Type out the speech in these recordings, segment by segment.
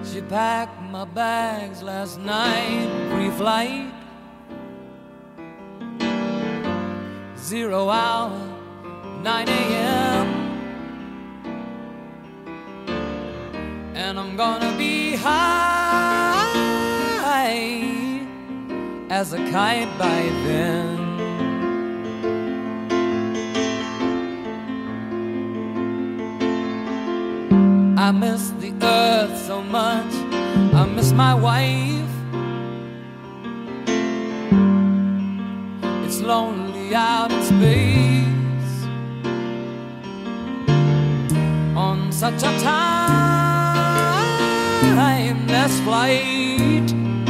She packed my bags last night, pre-flight, 0 hour, 9 a.m. And I'm gonna be high as a kite by then. I miss the earth so much, I miss my wife. It's lonely out in space on such a timeless flight.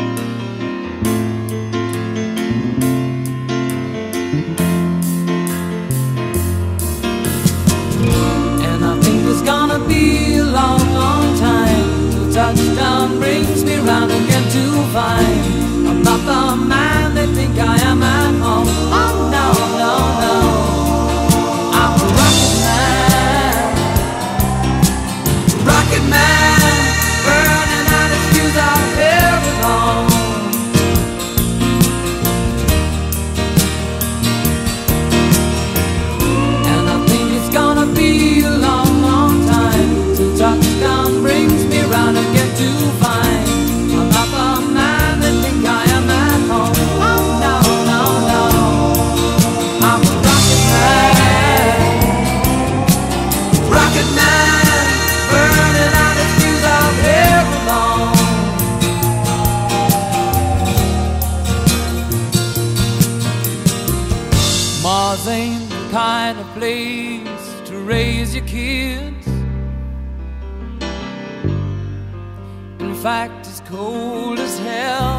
And I think it's gonna be a long, long time till touchdown brings me round again to find I'm not the man they think I am at home. Oh no, no, no, I'm a rocket man, burning out his fuse out here alone. And I think it's gonna be a long, long time till touchdown brings me round again to find I'm not the man they think I am at home. Oh no, no, no, I'm a rocket man, burning out his fuse out here alone. Mars ain't the kind of place to raise your kids. In fact, it's cold as hell,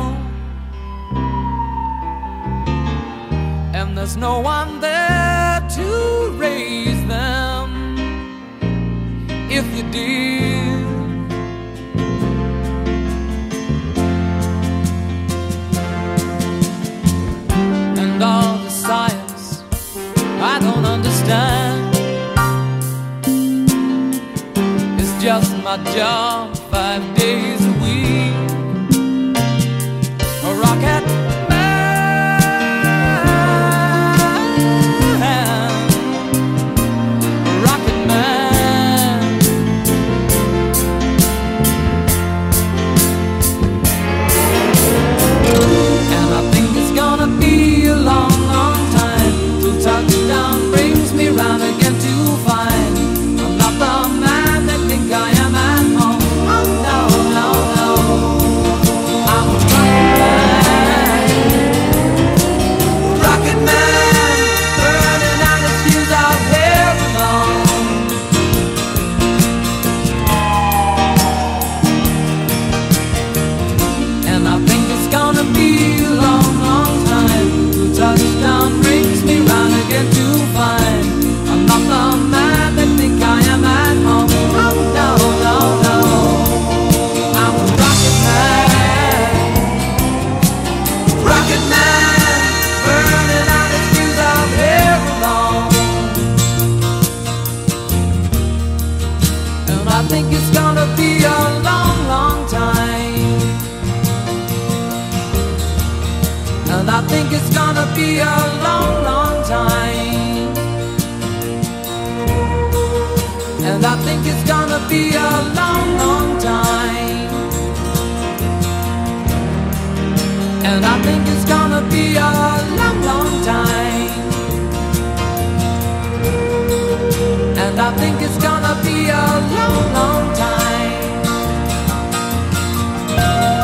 and there's no one there to raise them if you did. And all the science I don't understand, it's just my job 5 days a week. A rocket man, a rocket man. And I think it's gonna be a long, long time till touchdown brings me round again to find I'm not the man they think I am at home. Oh no, no, no, I'm a rocket man, burning out his fuse out here alone. And I think it's gonna be a long, long time till touchdown brings me round again to find I'm not the man they think I am at home. Oh no, no, no, I'm a rocket man, burning out his fuse out here alone. And I think it's gonna be a long, long time. And I think it's gonna be a long, long time. And I think it's gonna be a long, long time. And I think it's gonna be a long, long time. And I think it's gonna be a long, long time.